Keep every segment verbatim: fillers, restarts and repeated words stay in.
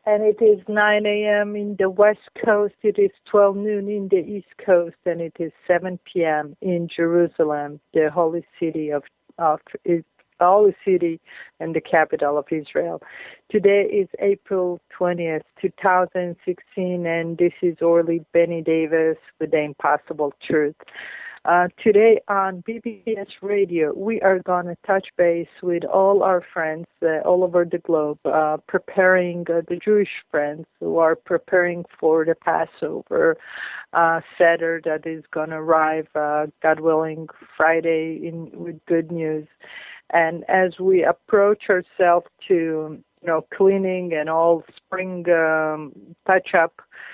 and it is nine a.m. in the West Coast. It is twelve noon in the East Coast, and it is seven p.m. in Jerusalem, the holy city of of holy city and the capital of Israel. Today is April twentieth, two thousand sixteen, and this is Orly Benny Davis with the Impossible Truth. Uh, today on B B S Radio, we are going to touch base with all our friends uh, all over the globe, uh, preparing uh, the Jewish friends who are preparing for the Passover uh, Seder that is going to arrive, uh, God willing, Friday in, with good news. And as we approach ourselves to, you know, cleaning and all spring um, touch-up,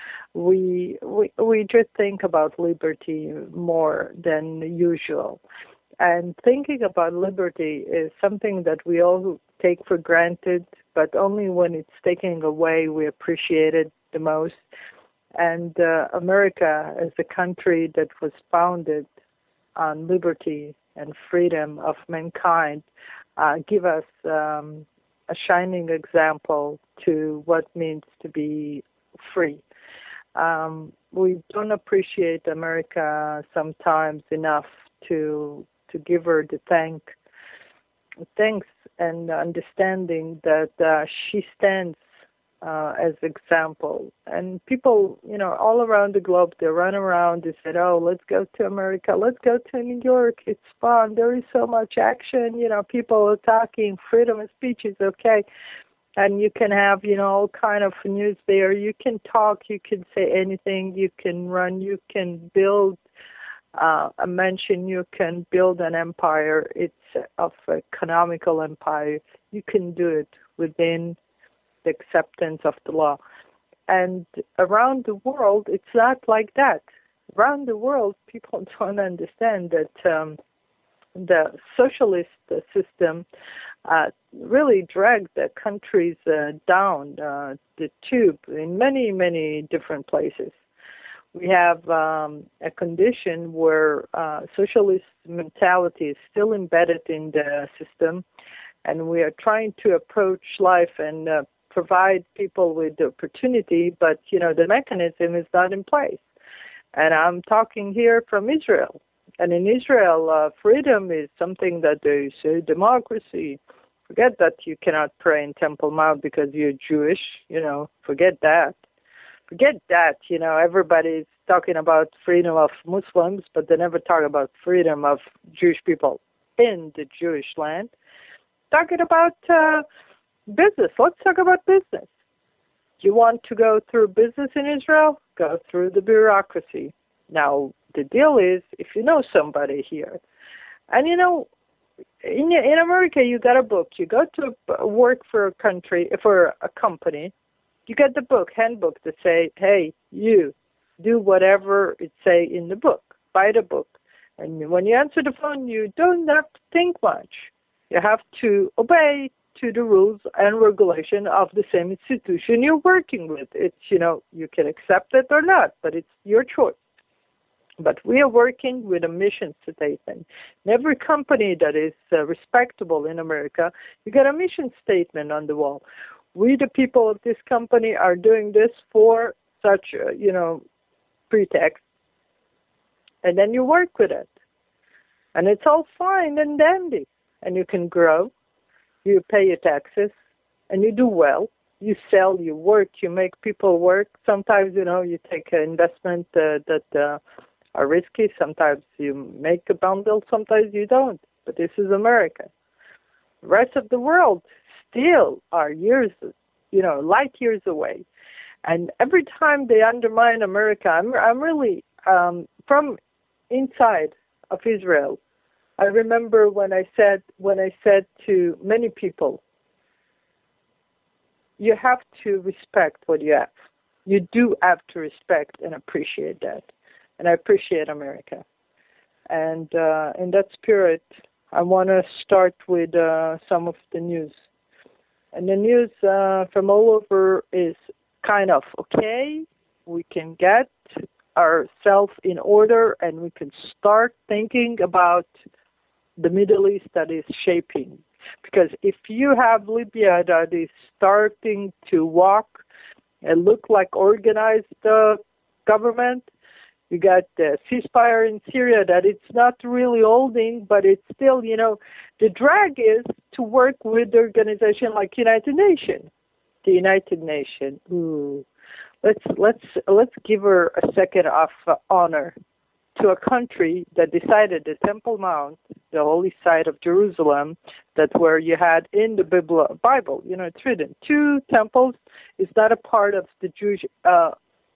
We, we we just think about liberty more than usual. And thinking about liberty is something that we all take for granted, but only when it's taken away we appreciate it the most. And uh, America, as a country that was founded on liberty and freedom of mankind, uh, give us um, a shining example to what means to be free. Um, we don't appreciate America sometimes enough to to give her the thank, thanks and understanding that uh, she stands uh, as example. And people, you know, all around the globe, they run around, they said, oh, let's go to America, let's go to New York, it's fun, there is so much action, you know, people are talking, freedom of speech is okay. And you can have, you know, all kind of news there. You can talk, you can say anything, you can run, you can build uh, a mansion, you can build an empire. It's of economical empire. You can do it within the acceptance of the law. And around the world, it's not like that. Around the world, people don't understand that um, the socialist system uh, really dragged the countries uh, down uh, the tube in many, many different places. We have um, a condition where uh, socialist mentality is still embedded in the system, and we are trying to approach life and uh, provide people with the opportunity, but, you know, the mechanism is not in place. And I'm talking here from Israel. And in Israel, uh, freedom is something that they say, democracy. Forget that you cannot pray in Temple Mount because you're Jewish, you know, forget that. Forget that, you know, everybody's talking about freedom of Muslims, but they never talk about freedom of Jewish people in the Jewish land. Talking about uh, business, let's talk about business. You want to go through business in Israel? Go through the bureaucracy. Now, the deal is, if you know somebody here, and you know, in in America, you got a book. You go to work for a country, for a company, you get the book, handbook that say, hey, you, do whatever it say in the book. Buy the book. And when you answer the phone, you don't have to think much. You have to obey to the rules and regulation of the same institution you're working with. It's, you know, you can accept it or not, but it's your choice. But we are working with a mission statement. In every company that is uh, respectable in America, you get a mission statement on the wall. We, the people of this company, are doing this for such, uh, you know, pretext. And then you work with it. And it's all fine and dandy. And you can grow. You pay your taxes. And you do well. You sell, you work, you make people work. Sometimes, you know, you take an investment uh, that... Uh, are risky. Sometimes you make a bundle, sometimes you don't. But this is America. The rest of the world still are years, you know, light years away. And every time they undermine America, I'm, I'm really, um, from inside of Israel, I remember when I said, when I said to many people, you have to respect what you have. You do have to respect and appreciate that. And I appreciate America. And uh, in that spirit, I want to start with uh, some of the news. And the news uh, from all over is kind of okay. We can get ourselves in order and we can start thinking about the Middle East that is shaping. Because if you have Libya that is starting to walk, It looked like organized uh, government. You got the ceasefire in Syria that it's not really holding, but it's still, you know, the drag is to work with the organization like United Nations. The United Nations. Ooh. Let's let's let's give her a second of uh, honor to a country that decided the Temple Mount, the holy site of Jerusalem, that's where you had in the Bible, you know, it's written, two temples is not a part of the Jewish, uh,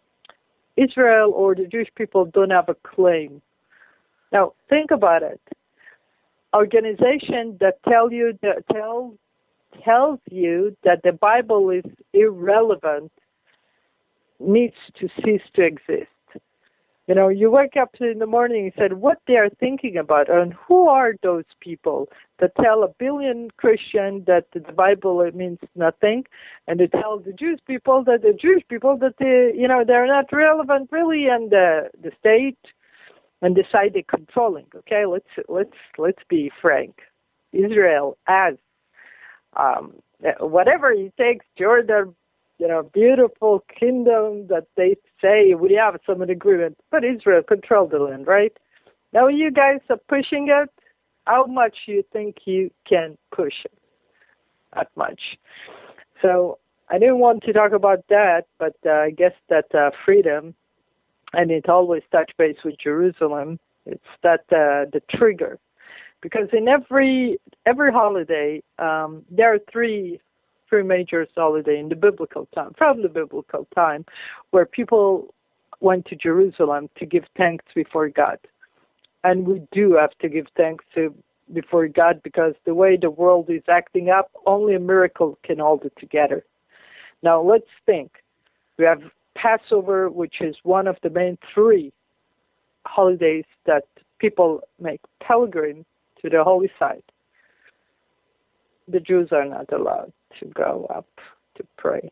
Israel or the Jewish people don't have a claim. Now, think about it. Organization that tell you that tell, tells you that the Bible is irrelevant needs to cease to exist. You know, you wake up in the morning and said what they are thinking about, and who are those people that tell a billion Christians that the Bible means nothing, and they tell the Jewish people that the Jewish people that they, you know, they're not relevant really, and the the state, and decide they're controlling. Okay, let's let's let's be frank. Israel has um, whatever it takes, Jordan. You know, beautiful kingdom that they say we have some agreement, but Israel controlled the land, right? Now you guys are pushing it. How much you think you can push it? Not much. So I didn't want to talk about that, but uh, I guess that uh, freedom, and it always touch base with Jerusalem. It's that uh, the trigger, because in every every holiday um, there are three. three major holiday in the biblical time, from the biblical time, where people went to Jerusalem to give thanks before God. And we do have to give thanks to before God, because the way the world is acting up, only a miracle can hold it together. Now let's think. We have Passover, which is one of the main three holidays that people make pilgrim to the holy site. The Jews are not allowed to go up to pray.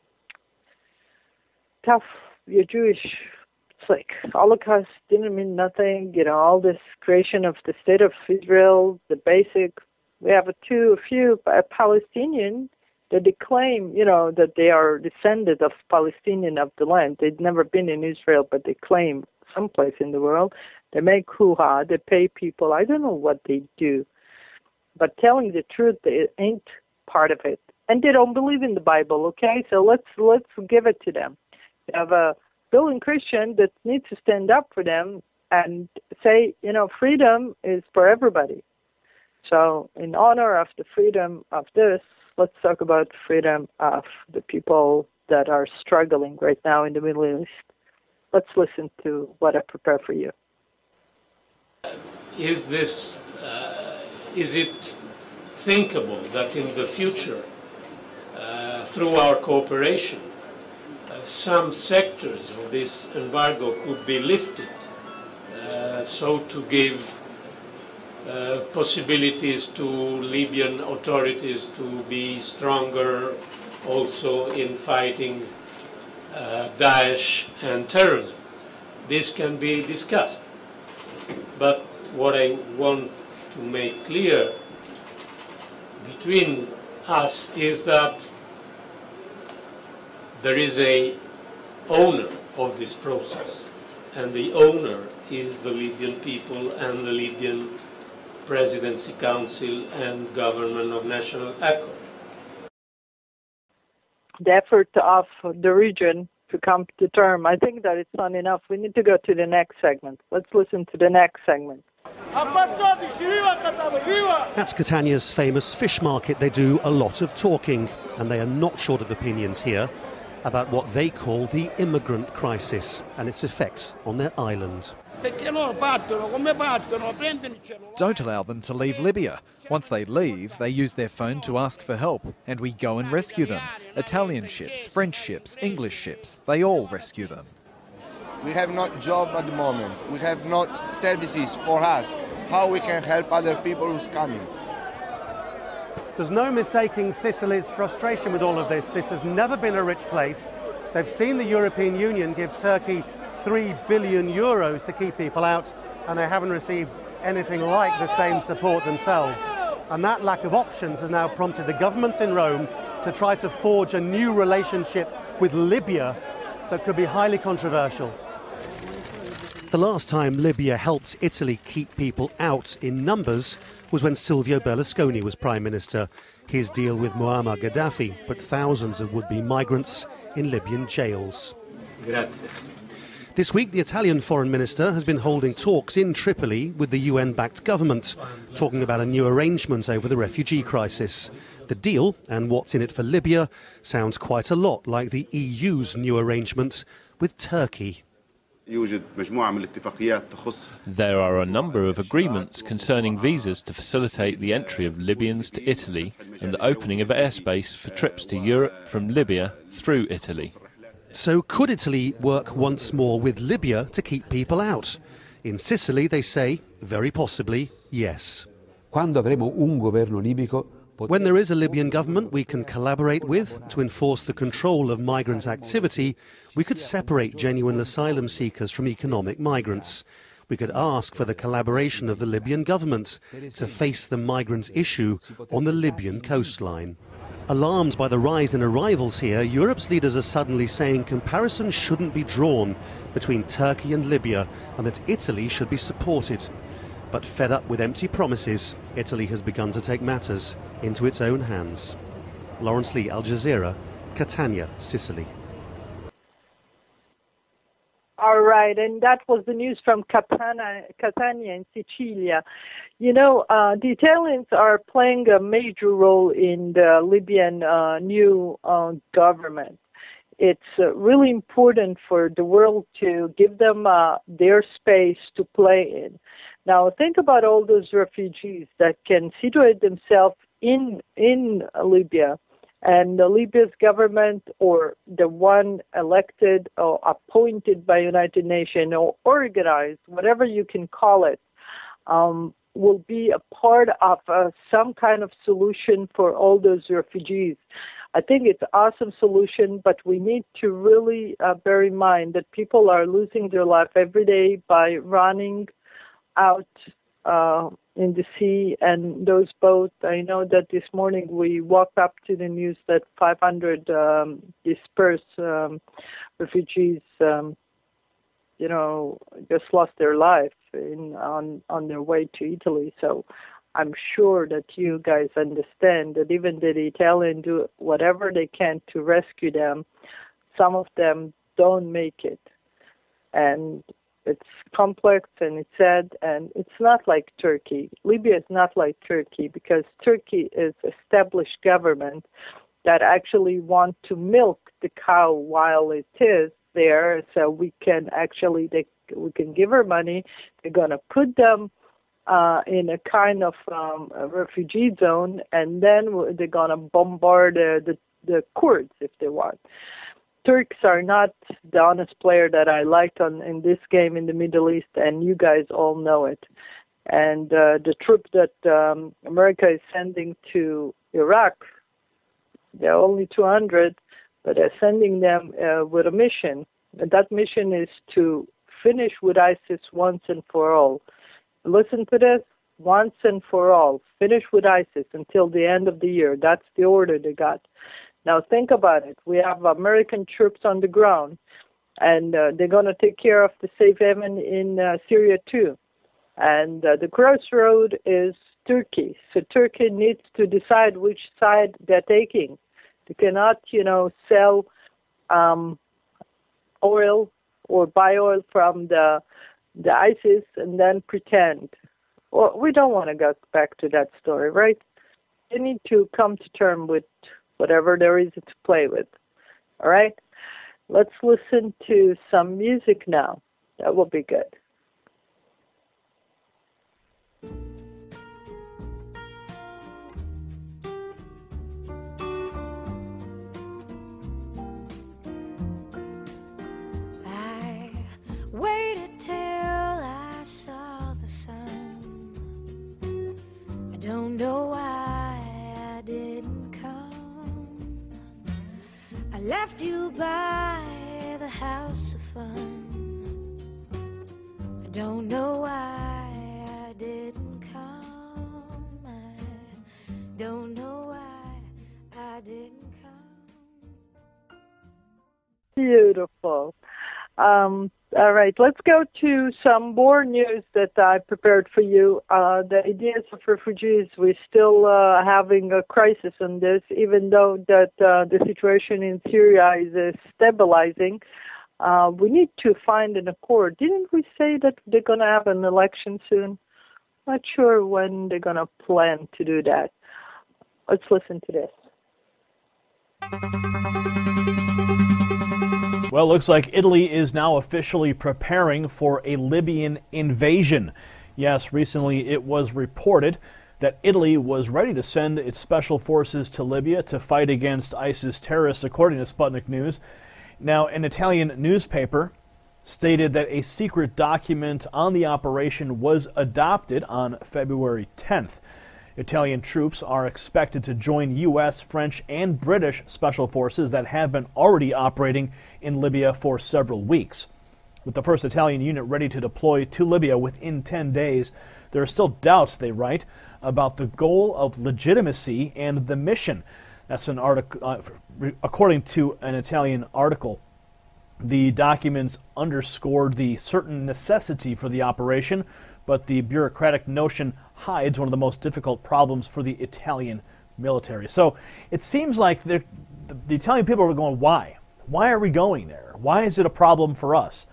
Tough, you're Jewish. It's like Holocaust didn't mean nothing. You know, all this creation of the state of Israel, the basic. We have a, two, a few uh, Palestinians that they claim, you know, that they are descended of Palestinian of the land. They'd never been in Israel, but they claim someplace in the world. They make hoo-ha. They pay people. I don't know what they do. But telling the truth, it ain't part of it. And they don't believe in the Bible, okay? So let's let's give it to them. You have a billion Christian that needs to stand up for them and say, you know, freedom is for everybody. So in honor of the freedom of this, let's talk about freedom of the people that are struggling right now in the Middle East. Let's listen to what I prepare for you. Is this... Uh... Is it thinkable that in the future, uh, through our cooperation, uh, some sectors of this embargo could be lifted, uh, so to give uh, possibilities to Libyan authorities to be stronger also in fighting uh, Daesh and terrorism? This can be discussed. But what I want to make clear between us is that there is a owner of this process, and the owner is the Libyan people and the Libyan Presidency Council and Government of National Accord. The effort of the region to come to term, I think that it's not enough. We need to go to the next segment. Let's listen to the next segment. That's Catania's famous fish market. They do a lot of talking, and they are not short of opinions here about what they call the immigrant crisis and its effects on their island. Don't allow them to leave Libya. Once they leave, they use their phone to ask for help, and we go and rescue them. Italian ships, French ships, English ships, they all rescue them. We have not job at the moment. We have not services for us. How we can help other people who's coming? There's no mistaking Sicily's frustration with all of this. This has never been a rich place. They've seen the European Union give Turkey three billion euros to keep people out, and they haven't received anything like the same support themselves. And that lack of options has now prompted the government in Rome to try to forge a new relationship with Libya that could be highly controversial. The last time Libya helped Italy keep people out in numbers was when Silvio Berlusconi was Prime Minister. His deal with Muammar Gaddafi put thousands of would-be migrants in Libyan jails. Grazie. This week, the Italian Foreign Minister has been holding talks in Tripoli with the U N-backed government, talking about a new arrangement over the refugee crisis. The deal, and what's in it for Libya, sounds quite a lot like the E U's new arrangement with Turkey. There are a number of agreements concerning visas to facilitate the entry of Libyans to Italy and the opening of airspace for trips to Europe from Libya through Italy. So could Italy work once more with Libya to keep people out? In Sicily, they say, very possibly, yes. When there is a Libyan government we can collaborate with to enforce the control of migrant activity, we could separate genuine asylum seekers from economic migrants. We could ask for the collaboration of the Libyan government to face the migrant issue on the Libyan coastline. Alarmed by the rise in arrivals here, Europe's leaders are suddenly saying comparisons shouldn't be drawn between Turkey and Libya and that Italy should be supported. But fed up with empty promises, Italy has begun to take matters into its own hands. Lawrence Lee, Al Jazeera, Catania, Sicily. All right, and that was the news from Catania, Catania in Sicilia. You know, uh, the Italians are playing a major role in the Libyan uh, new uh, government. It's uh, really important for the world to give them uh, their space to play in. Now, think about all those refugees that can situate themselves in in Libya, and the Libya's government, or the one elected or appointed by United Nations or organized, whatever you can call it, um, will be a part of uh, some kind of solution for all those refugees. I think it's an awesome solution, but we need to really uh, bear in mind that people are losing their life every day by running out uh, in the sea, and those boats, I know that this morning we woke up to the news that five hundred um, dispersed um, refugees, um, you know, just lost their life in, on, on their way to Italy. So I'm sure that you guys understand that even the Italians do whatever they can to rescue them. Some of them don't make it. And it's complex and it's sad, and it's not like Turkey. Libya is not like Turkey, because Turkey is established government that actually want to milk the cow while it is there, so we can actually, they, we can give her money. They're going to put them uh, in a kind of um, a refugee zone, and then they're going to bombard uh, the, the Kurds if they want. Turks are not the honest player that I liked on in this game in the Middle East, and you guys all know it. And uh, the troop that um, America is sending to Iraq, they're only two hundred, but they're sending them uh, with a mission. And that mission is to finish with ISIS once and for all. Listen to this, once and for all. Finish with ISIS until the end of the year. That's the order they got. Now think about it. We have American troops on the ground, and uh, they're going to take care of the safe haven in uh, Syria too. And uh, the crossroad is Turkey. So Turkey needs to decide which side they're taking. They cannot, you know, sell um, oil or buy oil from the the ISIS and then pretend. Well, we don't want to go back to that story, right? They need to come to terms with whatever there is to play with. All right? Let's listen to some music now. That will be good. I waited till I saw the sun. I don't know why I didn't come. I left you by the house of fun. I don't know why I didn't come. I don't know why I didn't come. Beautiful. Um, all right, let's go to some more news that I prepared for you. Uh, the ideas of refugees, we're still uh, having a crisis on this, even though that uh, the situation in Syria is uh, stabilizing. Uh, we need to find an accord. Didn't we say that they're going to have an election soon? Not sure when they're going to plan to do that. Let's listen to this. Well, it looks like Italy is now officially preparing for a Libyan invasion. Yes, recently it was reported that Italy was ready to send its special forces to Libya to fight against ISIS terrorists, according to Sputnik News. Now, an Italian newspaper stated that a secret document on the operation was adopted on February tenth. Italian troops are expected to join U S, French, and British special forces that have been already operating in Libya for several weeks. With the first Italian unit ready to deploy to Libya within ten days, there are still doubts, they write, about the goal of legitimacy and the mission. That's an article, uh, according to an Italian article. The documents underscored the certain necessity for the operation, but the bureaucratic notion hides one of the most difficult problems for the Italian military. So it seems like the, the Italian people are going, why? Why are we going there? Why is it a problem for us?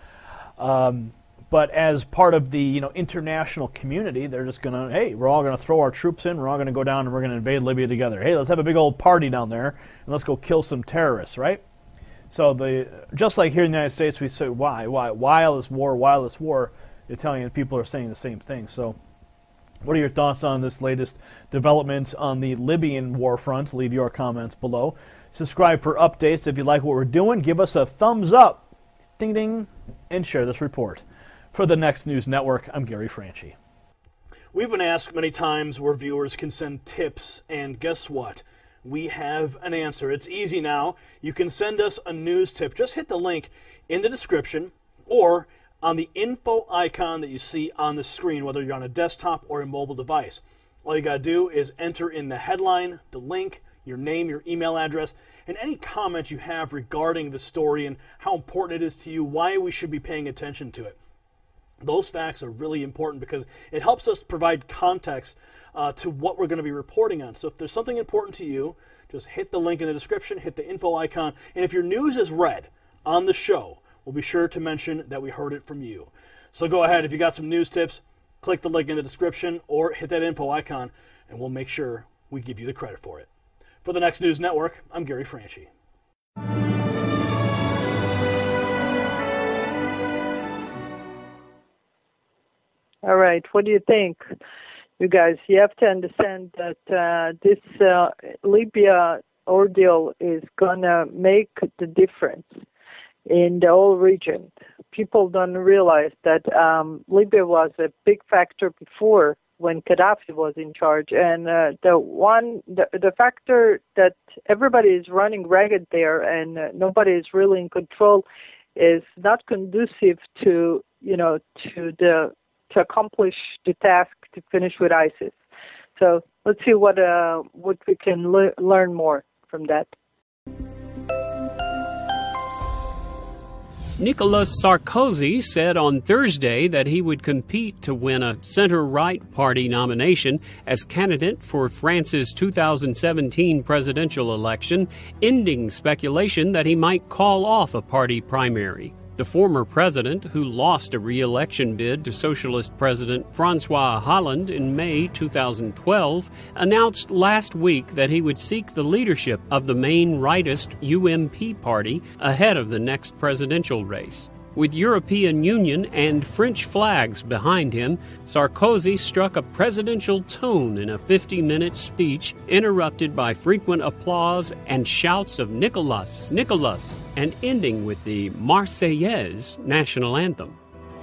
Um, but as part of the you know international community, they're just going to, hey, we're all going to throw our troops in, we're all going to go down and we're going to invade Libya together. Hey, let's have a big old party down there and let's go kill some terrorists, right? So the just like here in the United States, we say, why, why, why this war, why this war? The Italian people are saying the same thing. So what are your thoughts on this latest development on the Libyan war front? Leave your comments below. Subscribe for updates. If you like what we're doing, give us a thumbs up, ding ding, and share this report. For the Next News Network, I'm Gary Franchi. We've been asked many times where viewers can send tips, and guess what? We have an answer. It's easy now. You can send us a news tip. Just hit the link in the description or on the info icon that you see on the screen, whether you're on a desktop or a mobile device. All you got to do is enter in the headline, the link, your name, your email address, and any comment you have regarding the story and how important it is to you, why we should be paying attention to it. Those facts are really important because it helps us provide context uh, to what we're going to be reporting on. So if there's something important to you, just hit the link in the description, hit the info icon, and if your news is read on the show, we'll be sure to mention that we heard it from you. So go ahead, if you got some news tips, click the link in the description or hit that info icon, and we'll make sure we give you the credit for it. For the Next News Network, I'm Gary Franchi. All right, what do you think? You guys, you have to understand that uh, this uh, Libya ordeal is going to make the difference in the whole region. People don't realize that um, Libya was a big factor before when Gaddafi was in charge, and uh, the one, the, the factor that everybody is running ragged there and uh, nobody is really in control is not conducive to, you know, to the to accomplish the task to finish with ISIS. So let's see what uh, what we can le- learn more from that. Nicolas Sarkozy said on Thursday that he would compete to win a center-right party nomination as candidate for France's two thousand seventeen presidential election, ending speculation that he might call off a party primary. The former president, who lost a re-election bid to Socialist President François Hollande in May two thousand twelve, announced last week that he would seek the leadership of the main rightist U M P party ahead of the next presidential race. With European Union and French flags behind him, Sarkozy struck a presidential tone in a fifty-minute speech interrupted by frequent applause and shouts of Nicolas, Nicolas, and ending with the Marseillaise national anthem.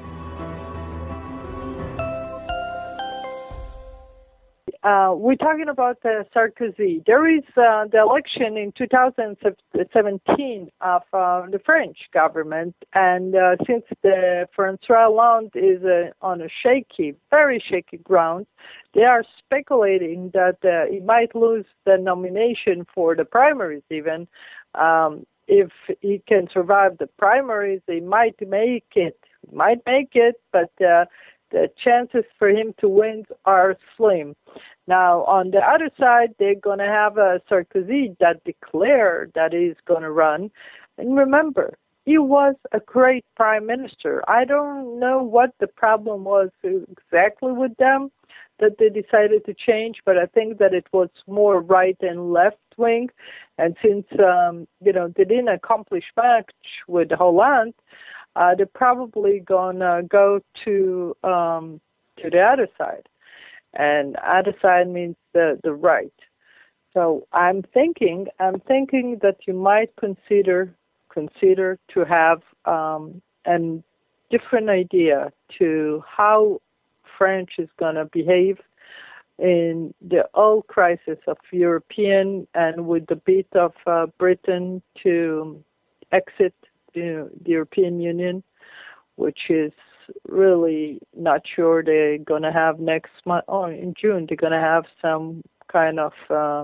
Uh, we're talking about uh, Sarkozy. There is uh, the election in two thousand seventeen of uh, the French government, and uh, since the François Hollande is uh, on a shaky, very shaky ground, they are speculating that uh, he might lose the nomination for the primaries even. Um, if he can survive the primaries, he might make it. He might make it, but uh, the chances for him to win are slim. Now, on the other side, they're going to have a Sarkozy that declared that he's going to run. And remember, he was a great prime minister. I don't know what the problem was exactly with them that they decided to change, but I think that it was more right and left wing. And since, um, you know, they didn't accomplish much with Hollande, uh, they're probably going to go to um, to the other side. And other side means the, the right. So I'm thinking, I'm thinking that you might consider consider to have um, a different idea to how French is going to behave in the whole crisis of European and with the bit of uh, Britain to exit the, the European Union, which is really not sure they're going to have next month. Oh, in June, they're going to have some kind of uh,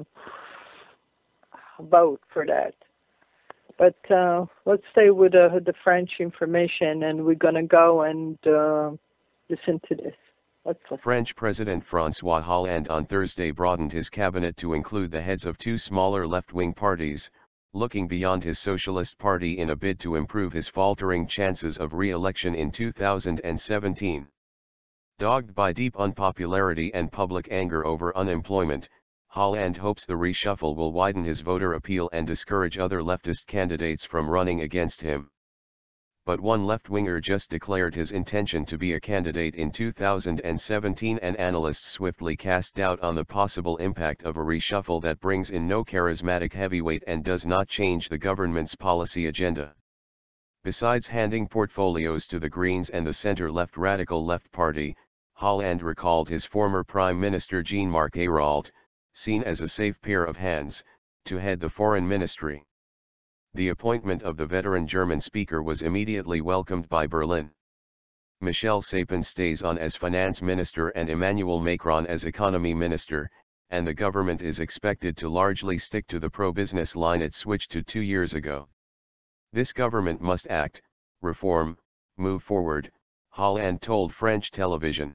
vote for that. But uh, let's stay with uh, the French information, and we're going to go and uh, listen to this. Let's listen. French President François Hollande on Thursday broadened his cabinet to include the heads of two smaller left-wing parties, looking beyond his Socialist Party in a bid to improve his faltering chances of re-election in two thousand seventeen. Dogged by deep unpopularity and public anger over unemployment, Hollande hopes the reshuffle will widen his voter appeal and discourage other leftist candidates from running against him. But one left-winger just declared his intention to be a candidate in two thousand seventeen, and analysts swiftly cast doubt on the possible impact of a reshuffle that brings in no charismatic heavyweight and does not change the government's policy agenda. Besides handing portfolios to the Greens and the center-left Radical Left Party, Hollande recalled his former Prime Minister Jean-Marc Ayrault, seen as a safe pair of hands, to head the foreign ministry. The appointment of the veteran German speaker was immediately welcomed by Berlin. Michel Sapin stays on as finance minister and Emmanuel Macron as economy minister, and the government is expected to largely stick to the pro-business line it switched to two years ago. This government must act, reform, move forward, Hollande told French television.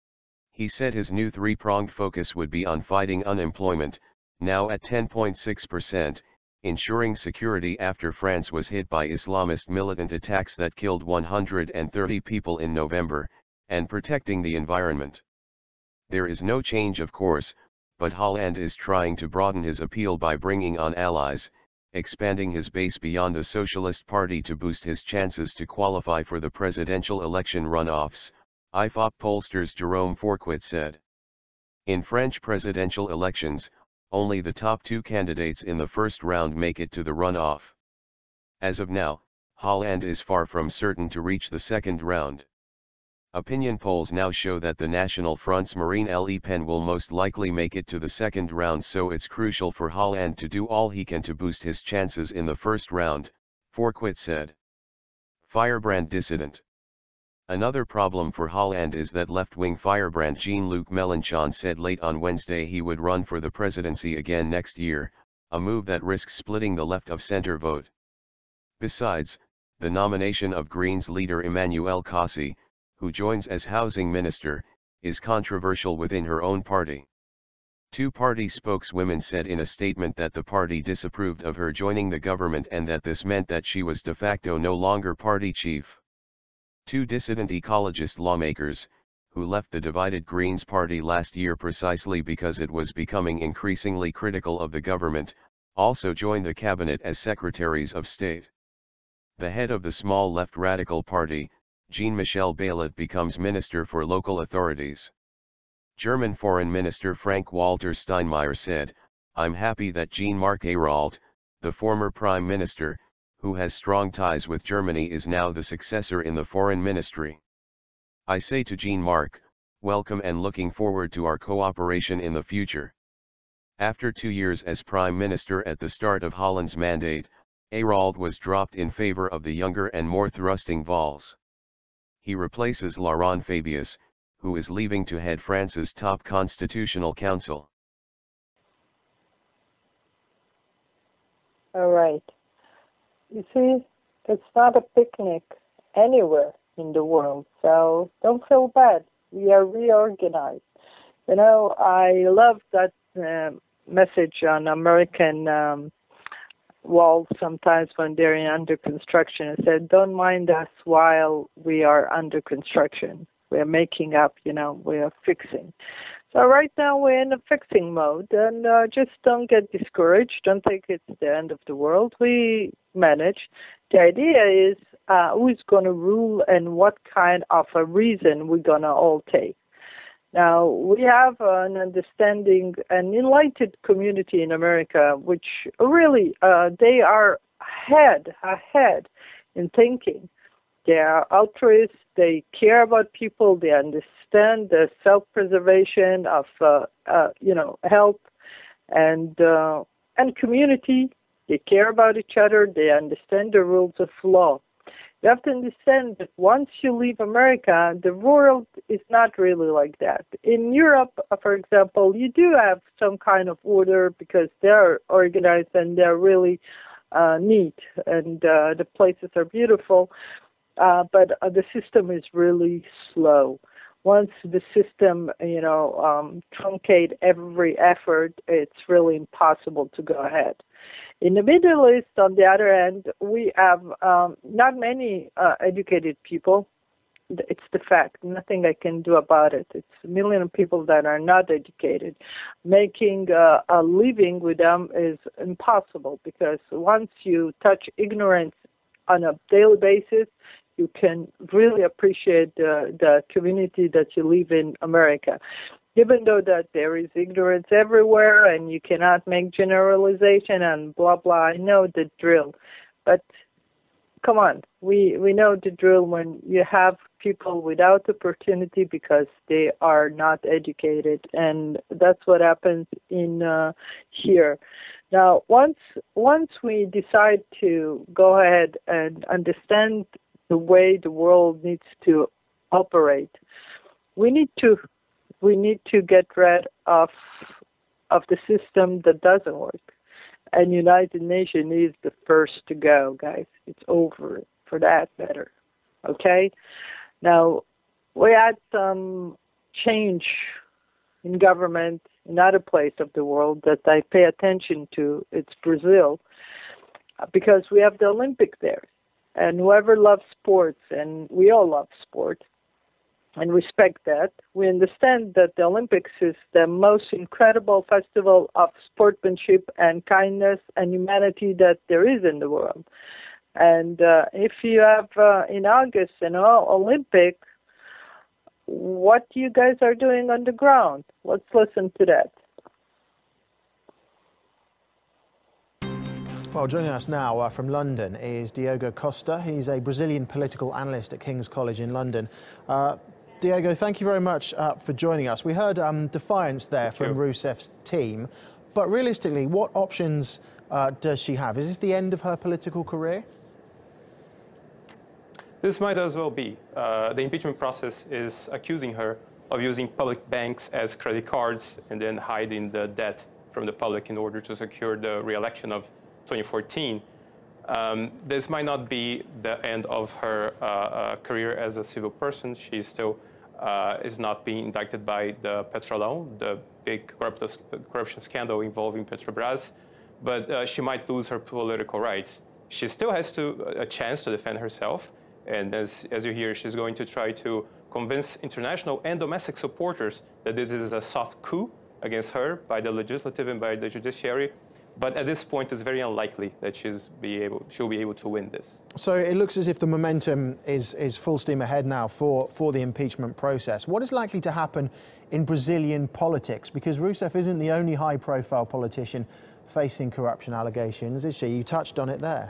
He said his new three-pronged focus would be on fighting unemployment, now at ten point six percent, ensuring security after France was hit by Islamist militant attacks that killed one hundred thirty people in November, and protecting the environment. There is no change, of course, but Hollande is trying to broaden his appeal by bringing on allies, expanding his base beyond the Socialist Party to boost his chances to qualify for the presidential election runoffs, I F O P pollster's Jerome Fourquet said. In French presidential elections, only the top two candidates in the first round make it to the runoff. As of now, Hollande is far from certain to reach the second round. Opinion polls now show that the National Front's Marine Le Pen will most likely make it to the second round, so it's crucial for Hollande to do all he can to boost his chances in the first round, Fourquet said. Firebrand dissident. Another problem for Hollande is that left-wing firebrand Jean-Luc Mélenchon said late on Wednesday he would run for the presidency again next year, a move that risks splitting the left-of-center vote. Besides, the nomination of Greens leader Emmanuelle Caussy, who joins as housing minister, is controversial within her own party. Two party spokeswomen said in a statement that the party disapproved of her joining the government and that this meant that she was de facto no longer party chief. Two dissident ecologist lawmakers, who left the divided Greens party last year precisely because it was becoming increasingly critical of the government, also joined the cabinet as secretaries of state. The head of the small left radical party, Jean-Michel Baylet, becomes minister for local authorities. German Foreign Minister Frank-Walter Steinmeier said, "I'm happy that Jean-Marc Ayrault, the former prime minister, who has strong ties with Germany, is now the successor in the foreign ministry. I say to Jean-Marc, welcome and looking forward to our cooperation in the future." After two years as prime minister at the start of Hollande's mandate, Ayrault was dropped in favor of the younger and more thrusting Valls. He replaces Laurent Fabius, who is leaving to head France's top constitutional council. All right. you see, it's not a picnic anywhere in the world, so don't feel bad. We are reorganized. You know, I love that uh, message on American um, walls sometimes when they're under construction. It said, don't mind us while we are under construction. We are making up, you know, we are fixing. So right now we're in a fixing mode, and uh, just don't get discouraged. Don't think it's the end of the world. We manage. The idea is uh, who's going to rule and what kind of a reason we're going to all take. Now, we have an understanding, an enlightened community in America, which really, uh, they are ahead, ahead in thinking. They are altruists, they care about people, they understand the self-preservation of, uh, uh, you know, health and, uh, and community. They care about each other, they understand the rules of law. You have to understand that once you leave America, the world is not really like that. In Europe, for example, you do have some kind of order because they're organized and they're really uh, neat, and uh, the places are beautiful, uh, but uh, the system is really slow. Once the system, you know, um, truncate every effort, it's really impossible to go ahead. In the Middle East, on the other hand, we have um, not many uh, educated people. It's the fact. Nothing I can do about it. It's a million of people that are not educated. Making uh, a living with them is impossible because once you touch ignorance on a daily basis, you can really appreciate uh, the community that you live in America. Even though that there is ignorance everywhere and you cannot make generalization and blah, blah, I know the drill. But come on, we, we know the drill when you have people without opportunity because they are not educated, and that's what happens in uh, here. Now, once once we decide to go ahead and understand the way the world needs to operate, we need to we need to get rid of of the system that doesn't work. And United Nations is the first to go, guys. It's over for that matter. Okay? Now, we had some change in government in other places of the world that I pay attention to. It's Brazil, because we have the Olympics there. And whoever loves sports, and we all love sports, and respect that, we understand that the Olympics is the most incredible festival of sportsmanship and kindness and humanity that there is in the world. And uh, if you have uh, in August an Olympic, what you guys are doing on the ground? Let's listen to that. Well, joining us now uh, from London is Diogo Costa. He's a Brazilian political analyst at King's College in London. Uh, Diogo, thank you very much uh, for joining us. We heard um, defiance there thank from you. Rousseff's team, but realistically, what options uh, does she have? Is this the end of her political career? This might as well be. Uh, the impeachment process is accusing her of using public banks as credit cards and then hiding the debt from the public in order to secure the re-election of twenty fourteen. Um, this might not be the end of her uh, uh, career as a civil person. She still uh, is not being indicted by the Petrolão, the big corruption scandal involving Petrobras, but uh, she might lose her political rights. She still has to, a chance to defend herself, and as, as you hear, she's going to try to convince international and domestic supporters that this is a soft coup against her by the legislative and by the judiciary. But at this point, it's very unlikely that she's be able, she'll be able to win this. So it looks as if the momentum is, is full steam ahead now for, for the impeachment process. What is likely to happen in Brazilian politics? Because Rousseff isn't the only high-profile politician facing corruption allegations, is she? You touched on it there.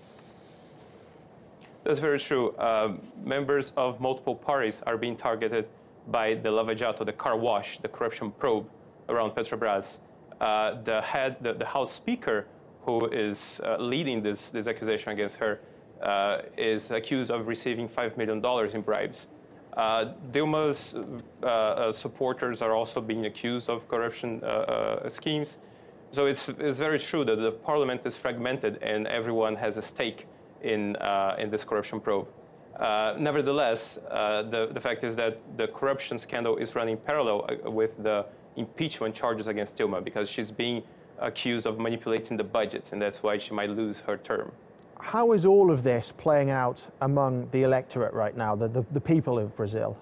That's very true. Uh, members of multiple parties are being targeted by the Lava Jato, the car wash, the corruption probe around Petrobras. Uh, the head, the, the House Speaker, who is uh, leading this, this accusation against her, uh, is accused of receiving five million dollars in bribes. Uh, Dilma's uh, uh, supporters are also being accused of corruption uh, uh, schemes. So it's, it's very true that the parliament is fragmented and everyone has a stake in uh, in this corruption probe. Uh, nevertheless, uh, the the fact is that the corruption scandal is running parallel with the impeachment charges against Dilma, because she's being accused of manipulating the budget, and that's why she might lose her term. How is all of this playing out among the electorate right now, the, the, the people of Brazil?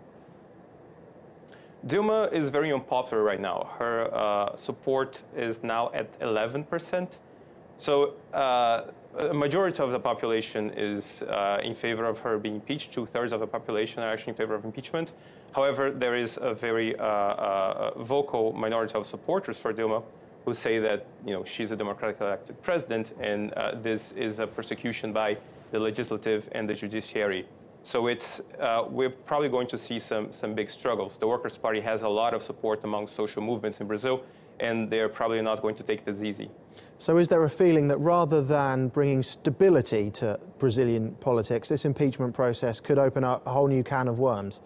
Dilma is very unpopular right now. Her uh, support is now at eleven percent. So uh, a majority of the population is uh, in favor of her being impeached. Two-thirds of the population are actually in favor of impeachment. However, there is a very uh, uh, vocal minority of supporters for Dilma who say that, you know, she's a democratically elected president, and uh, this is a persecution by the legislative and the judiciary. So it's uh, we're probably going to see some some big struggles. The Workers' Party has a lot of support among social movements in Brazil, and they're probably not going to take this easy. So is there a feeling that rather than bringing stability to Brazilian politics, this impeachment process could open up a whole new can of worms?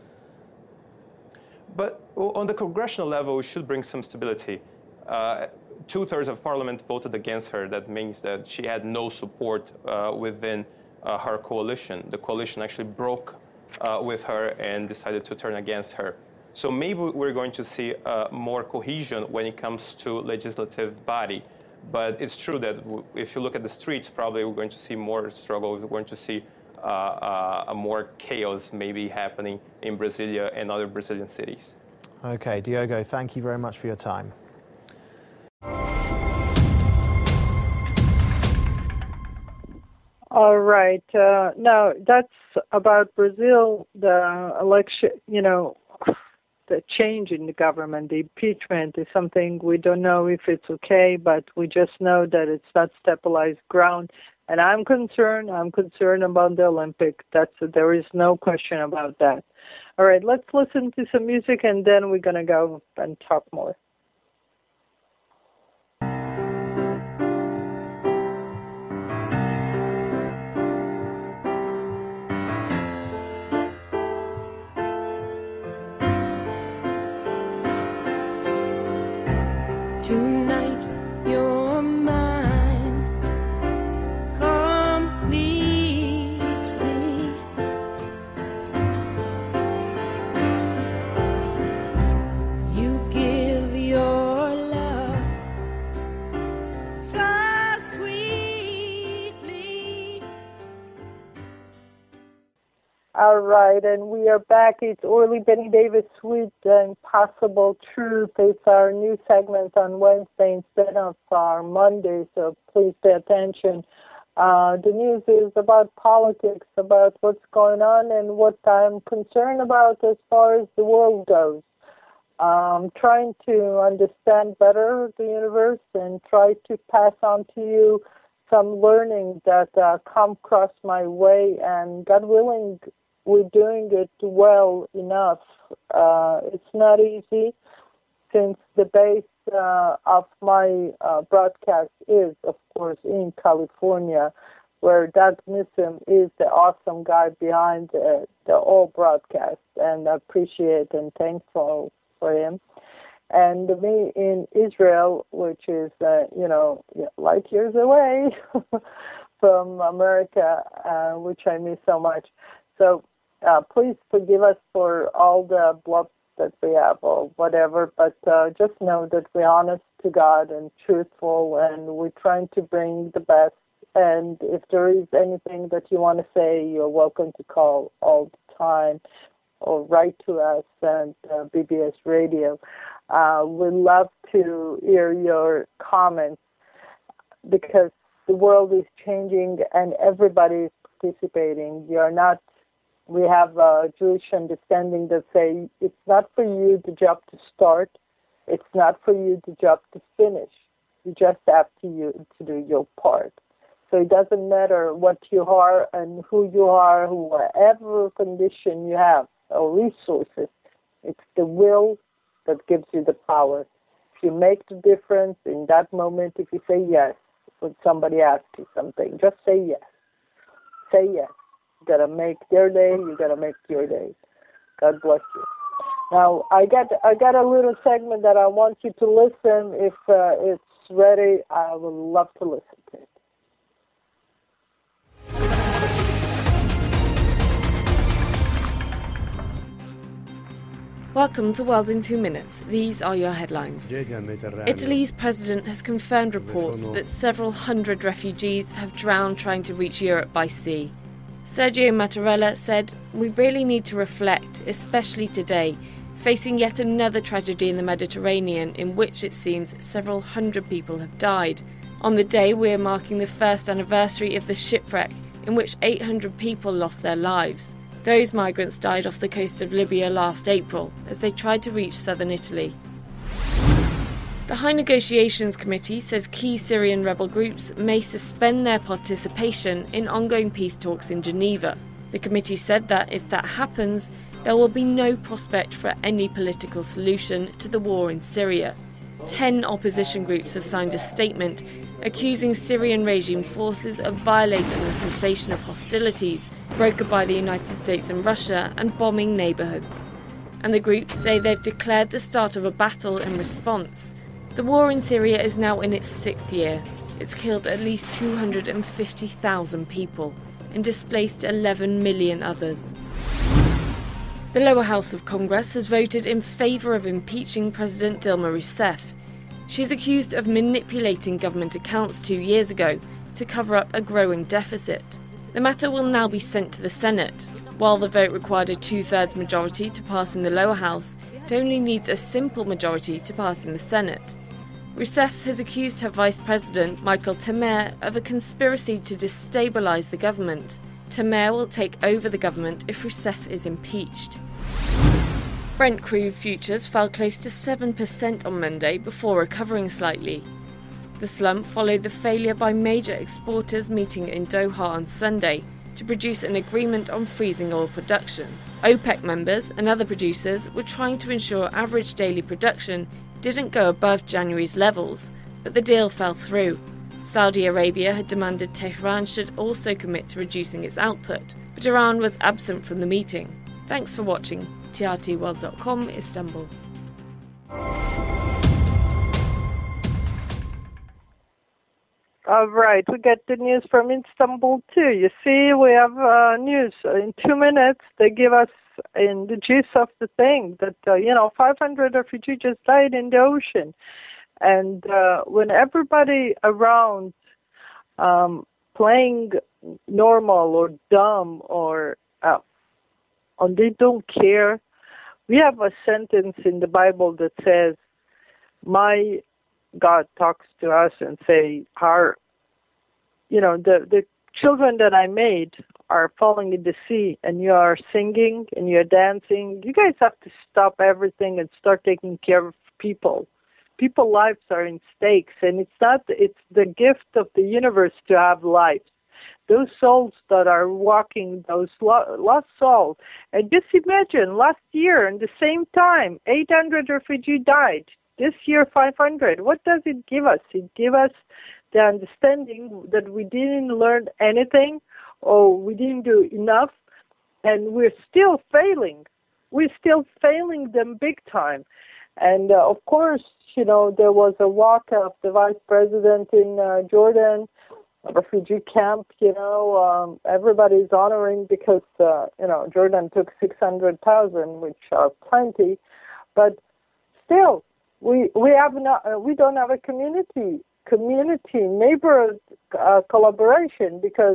But on the congressional level, it should bring some stability. Uh, two-thirds of parliament voted against her. That means that she had no support uh, within uh, her coalition. The coalition actually broke uh, with her and decided to turn against her. So maybe we're going to see uh, more cohesion when it comes to legislative body. But it's true that w if you look at the streets, probably we're going to see more struggle. We're going to see uh, uh, a more chaos maybe happening in Brasilia and other Brazilian cities. Okay, Diogo, thank you very much for your time. All right. Uh, now, that's about Brazil, the election, you know, the change in the government. The impeachment is something we don't know if it's okay, but we just know that it's not stabilized ground. And I'm concerned. I'm concerned about the Olympics. That's, there is no question about that. All right, let's listen to some music, and then we're going to go and talk more. Tonight you're mine completely. You give your love so sweetly. All right, and we are back. It's Orly Benny Davis Sweet and Possible Truth. It's our new segment on Wednesday instead of our Monday, so please pay attention. Uh, the news is about politics, about what's going on and what I'm concerned about as far as the world goes. Um, trying to understand better the universe and try to pass on to you some learning that uh, come across my way, and God willing, we're doing it well enough. Uh, it's not easy, since the base uh, of my uh, broadcast is, of course, in California, where Doug Newsom is the awesome guy behind the, the all broadcast, and I appreciate and thankful for him. And me in Israel, which is, uh, you know, light years away from America, uh, which I miss so much. So uh, please forgive us for all the bluff that we have or whatever, but uh, just know that we're honest to God and truthful, and we're trying to bring the best. And if there is anything that you want to say, you're welcome to call all the time or write to us at uh, B B S Radio. Uh, we'd love to hear your comments, because the world is changing and everybody is participating. You're not, we have a Jewish understanding that say it's not for you the job to start, it's not for you the job to finish. You just have to, you, to do your part. So it doesn't matter what you are and who you are, whatever condition you have or resources, it's the will that gives you the power. If you make the difference in that moment, if you say yes when somebody asks you something, just say yes. Say yes. You gotta make their day, you gotta make your day. God bless you. Now I got I got a little segment that I want you to listen. If uh, it's ready, I would love to listen to it. Welcome to World in Two Minutes. These are your headlines. Italy's president has confirmed reports that several hundred refugees have drowned trying to reach Europe by sea. Sergio Mattarella said, "We really need to reflect, especially today, facing yet another tragedy in the Mediterranean in which it seems several hundred people have died. On the day we are marking the first anniversary of the shipwreck in which eight hundred people lost their lives. Those migrants died off the coast of Libya last April as they tried to reach southern Italy." The High Negotiations Committee says key Syrian rebel groups may suspend their participation in ongoing peace talks in Geneva. The committee said that if that happens, there will be no prospect for any political solution to the war in Syria. Ten opposition groups have signed a statement accusing Syrian regime forces of violating the cessation of hostilities brokered by the United States and Russia and bombing neighbourhoods. And the groups say they've declared the start of a battle in response. The war in Syria is now in its sixth year. It's killed at least two hundred fifty thousand people and displaced eleven million others. The lower house of Congress has voted in favour of impeaching President Dilma Rousseff. She's accused of manipulating government accounts two years ago to cover up a growing deficit. The matter will now be sent to the Senate. While the vote required a two-thirds majority to pass in the lower house, it only needs a simple majority to pass in the Senate. Rousseff has accused her vice president, Michael Temer, of a conspiracy to destabilise the government. Temer will take over the government if Rousseff is impeached. Brent crude futures fell close to seven percent on Monday before recovering slightly. The slump followed the failure by major exporters meeting in Doha on Sunday to produce an agreement on freezing oil production. OPEC members and other producers were trying to ensure average daily production didn't go above January's levels, but the deal fell through. Saudi Arabia had demanded Tehran should also commit to reducing its output, but Iran was absent from the meeting. Thanks for watching. T R T world dot com, Istanbul. All right, we get the news from Istanbul too. You see, we have uh, news in two minutes. They give us in the gist of the thing that uh, you know five hundred refugees just died in the ocean, and uh, when everybody around um, playing normal or dumb or uh, and they don't care. We have a sentence in the Bible that says, "My God talks to us and say, our, you know, the, the children that I made are falling in the sea, and you are singing and you're dancing. You guys have to stop everything and start taking care of people. People's lives are in stakes, and it's not, it's the gift of the universe to have lives. Those souls that are walking, those lo- lost souls. And just imagine, last year, in the same time, eight hundred refugees died. This year, five hundred. What does it give us? It gives us the understanding that we didn't learn anything, or we didn't do enough, and we're still failing. We're still failing them big time. And, uh, of course, you know, there was a walk of the vice president in uh, Jordan, a refugee camp, you know, um, everybody's honoring because, uh, you know, Jordan took six hundred thousand, which are plenty, but still, we we have not, uh, we don't have a community, community, neighbor uh, collaboration because,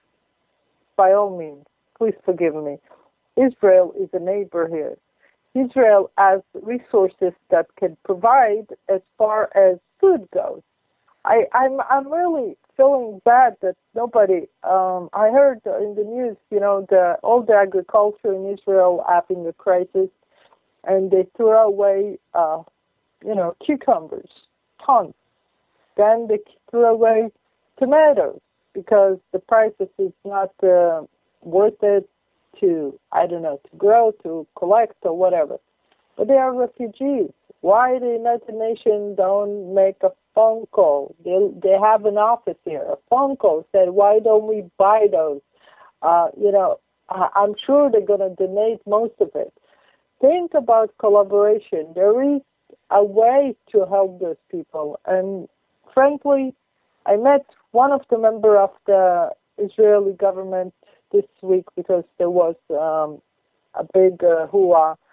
by all means, please forgive me, Israel is a neighbor here. Israel has resources that can provide as far as food goes. I, I'm I'm really feeling bad that nobody. Um, I heard in the news, you know, the all the agriculture in Israel having a crisis, and they threw away, uh, you know, cucumbers, tons. Then they threw away tomatoes because the prices is not uh, worth it to, I don't know, to grow, to collect, or whatever. But they are refugees. Why the United Nations don't make a phone call? They they have an office here. A phone call said, why don't we buy those? Uh, you know, I'm sure they're going to donate most of it. Think about collaboration. There is a way to help those people. And frankly, I met one of the members of the Israeli government this week because there was um, a big uh, hoo-ha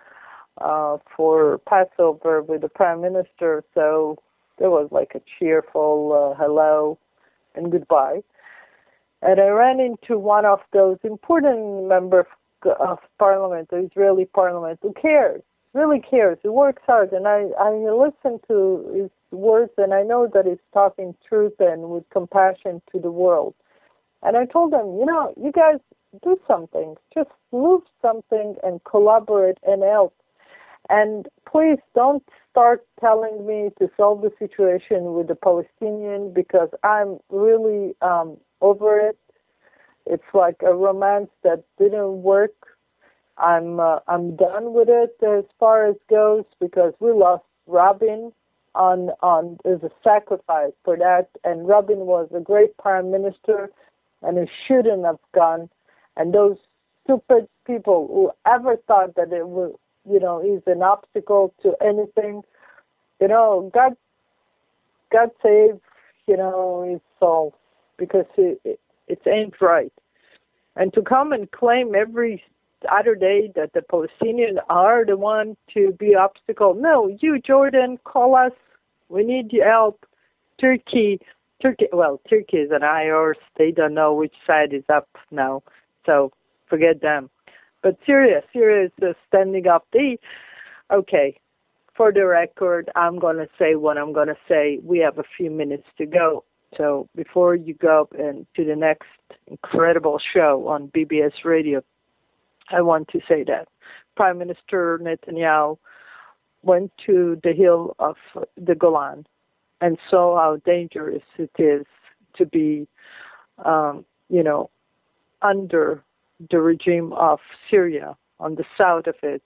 uh, for Passover with the Prime Minister. So there was like a cheerful uh, hello and goodbye. And I ran into one of those important members of Parliament, the Israeli Parliament, who cares, really cares, who works hard. And I, I listen to his words, and I know that he's talking truth and with compassion to the world. And I told him, you know, you guys do something. Just move something and collaborate and help. And please don't start telling me to solve the situation with the Palestinian, because I'm really um, over it. It's like a romance that didn't work. I'm uh, I'm done with it as far as goes, because we lost Rabin on on as a sacrifice for that, and Rabin was a great prime minister, and he shouldn't have gone. And those stupid people who ever thought that it was, you know, is an obstacle to anything, you know, God, God save, you know, his soul, because it, it, it ain't right. And to come and claim every other day that the Palestinians are the one to be obstacle. No, you, Jordan, call us. We need your help. Turkey, Turkey, well, Turkey is an I horse. They don't know which side is up now. So forget them. But Syria, Syria is uh, standing up. They, okay, for the record, I'm going to say what I'm going to say. We have a few minutes to go. So before you go and to the next incredible show on B B S Radio, I want to say that Prime Minister Netanyahu went to the hill of the Golan and saw how dangerous it is to be, um, you know, under the regime of Syria, on the south of it.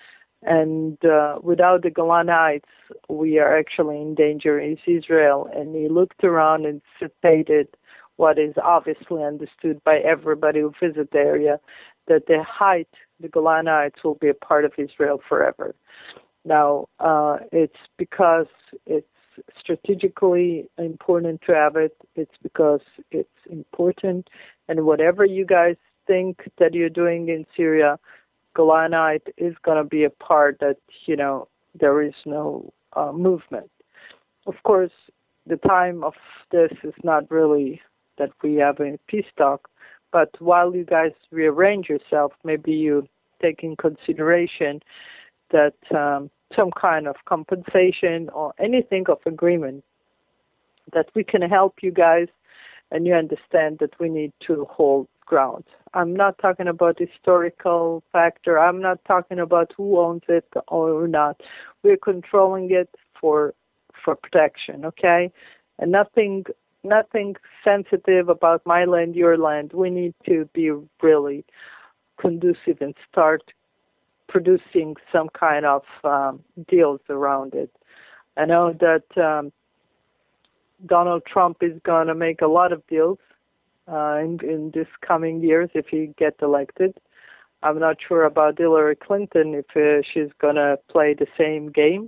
And uh, without the Golan Heights, we are actually in danger. It's Israel. And he looked around and stated what is obviously understood by everybody who visits the area, that the height, the Golan Heights, will be a part of Israel forever. Now, uh, it's because it's strategically important to have it. It's because it's important. And whatever you guys think that you're doing in Syria, Golan Heights is going to be a part that, you know, there is no uh, movement. Of course, the time of this is not really that we have a peace talk, but while you guys rearrange yourself, maybe you take in consideration that um, some kind of compensation or anything of agreement, that we can help you guys, and you understand that we need to hold ground. I'm not talking about historical factor. I'm not talking about who owns it or not. We're controlling it for for protection, okay? And nothing nothing sensitive about my land, your land. We need to be really conducive and start producing some kind of um, deals around it. I know that um, Donald Trump is going to make a lot of deals uh, in, in this coming years if he gets elected. I'm not sure about Hillary Clinton, if uh, she's going to play the same game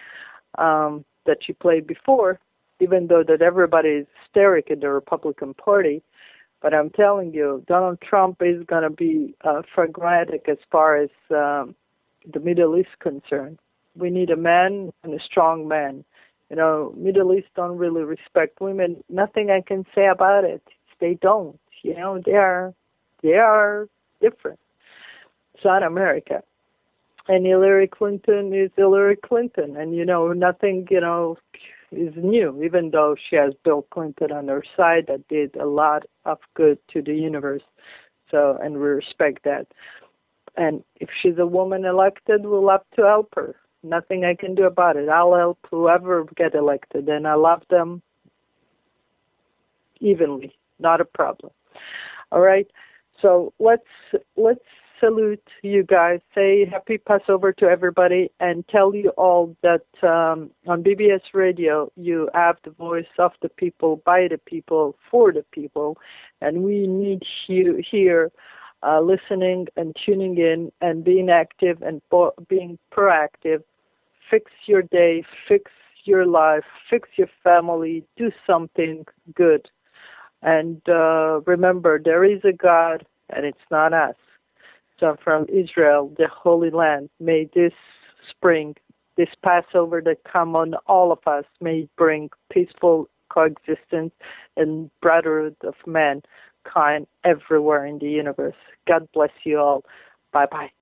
um, that she played before, even though that everybody is hysteric in the Republican Party. But I'm telling you, Donald Trump is going to be uh, pragmatic as far as um, the Middle East is concerned. We need a man and a strong man. You know, Middle East don't really respect women. Nothing I can say about it. They don't. You know, they are they are different. It's not America. And Hillary Clinton is Hillary Clinton. And, you know, nothing, you know, is new, even though she has Bill Clinton on her side that did a lot of good to the universe. So, and we respect that. And if she's a woman elected, we'll have to help her. Nothing I can do about it. I'll help whoever get elected, and I love them evenly. Not a problem. All right. So let's let's salute you guys. Say happy Passover to everybody, and tell you all that um, on B B S Radio you have the voice of the people, by the people, for the people, and we need you here uh, listening and tuning in and being active and bo- being proactive. Fix your day, fix your life, fix your family, do something good. And uh, remember, there is a God, and it's not us. So from Israel, the Holy Land, may this spring. This Passover that come on all of us may bring peaceful coexistence and brotherhood of mankind everywhere in the universe. God bless you all. Bye-bye.